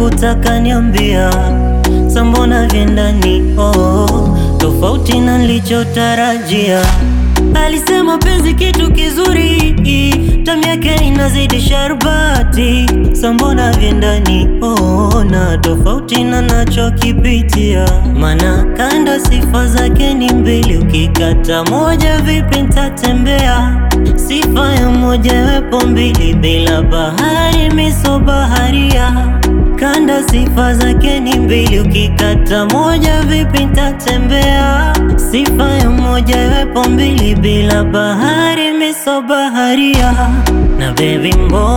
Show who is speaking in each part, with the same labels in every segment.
Speaker 1: kutaka niambia, sambona vyendani tofauti na nilichotarajia. Alisema penzi kitu kizuri, tamu yake inazidi sharbati, sambona vyendani na tofauti na nachokipitia. Mana kanda sifa zake ni mbili, ukikata moja vipi nitatembea? Sifa ya moja wepo mbili, bila bahari miso baharia. Kanda sifa zake ni mbili, ukikata moja vipi nitatembea? Sifa ya moja wepo mbili, bila bahari miso baharia. Na baby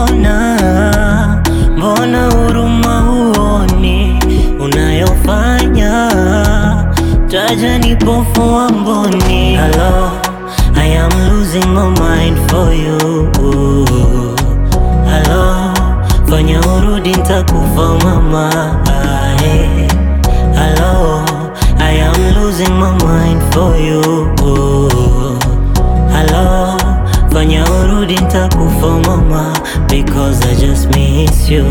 Speaker 1: mbona huruma huoni unayofanya? Taja nipofua mboni. Hello, I am losing my mind for you. Hello, fanya urudi nitakufa mama. Hello, I am losing my mind for you. Hello, fanya urudi nitakufa mama, because I just miss you.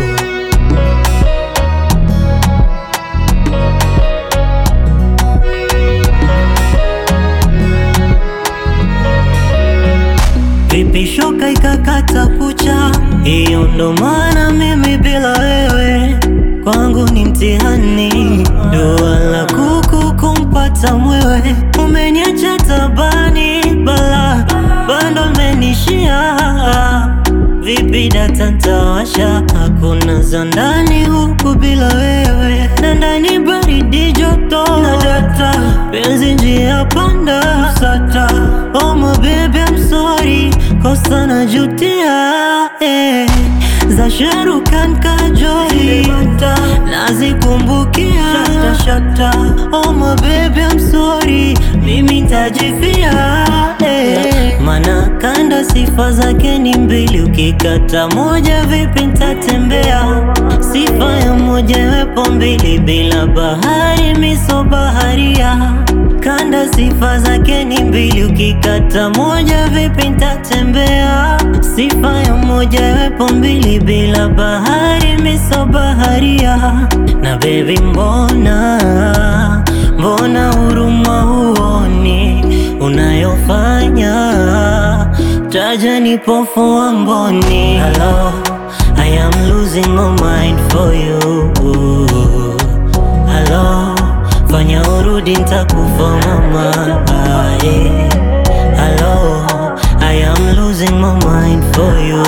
Speaker 1: Vipi shoka ikakata kucha, hiyo ndo maana mimi bila wewe kwangu ni mtihani. Dua la kuku kumpata mwewe, umeniacha tabani bala, bando menishia. Vipi data ntawasha, hakuna za ndani huku bila wewe, na ndani baridi joto na data, penzi njia panda sata. Oh my baby I'm sorry, kosa najutia za Sharukan Kajoli nazikumbukia shata. Oh my baby I'm sorry, mimi ntajifia Mana kanda sifa zake ni mbili, ukikata moja vipi nitatembea? Sifa ya moja wepo mbili, bila bahari miso baharia. Kanda sifa zake ni mbili, ukikata moja vipi nitatembea? Sifa ya moja wepo mbili, bila bahari miso baharia. Na baby mbona huruma huoni unayofanya? Taja nipofua mboni. Hello, I am losing my mind for you. Hello, fanya urudi nitakufa mama. Hello, I am losing my mind for you.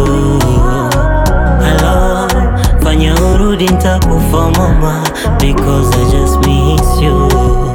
Speaker 1: Hello, fanya urudi nitakufa mama, because I just miss you.